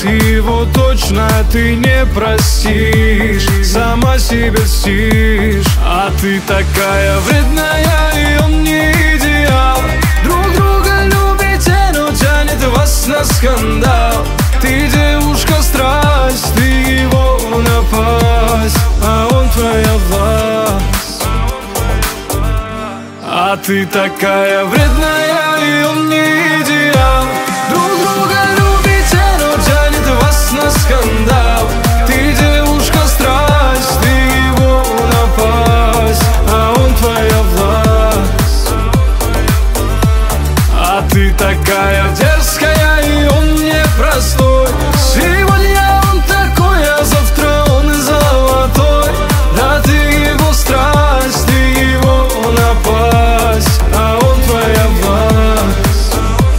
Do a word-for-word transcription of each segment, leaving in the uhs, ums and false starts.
раз его точно ты не простишь, сама себе льстишь. А ты такая вредная, и он не идеал. Друг друга любите, но тянет вас на скандал. Ты девушка страсть, ты его напасть, а он твоя власть. А ты такая вредная, и он не идеал. Друг друга любите, но тянет вас на скандал. Ты девушка страсть, ты его напасть, а он твоя власть. А ты такая дерзкая, и он непростой. Сегодня он такой, а завтра он и золотой. Да ты его страсть, ты его напасть, а он твоя власть.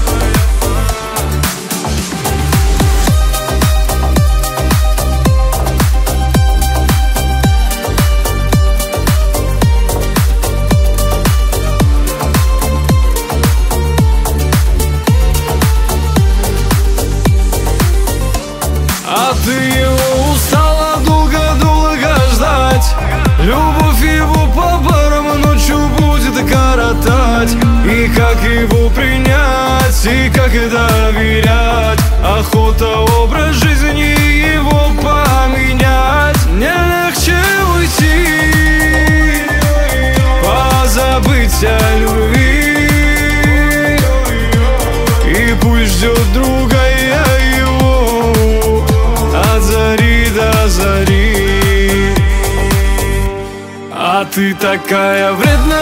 А ты его устала долго-долго ждать. Любовь его по барам ночью будет коротать. И как его принять, и как доверять? Охота образ жизни его поменять. Мне легче уйти, позабыть о любви. И пусть ждет друга я его от зари до зари. А ты такая вредная.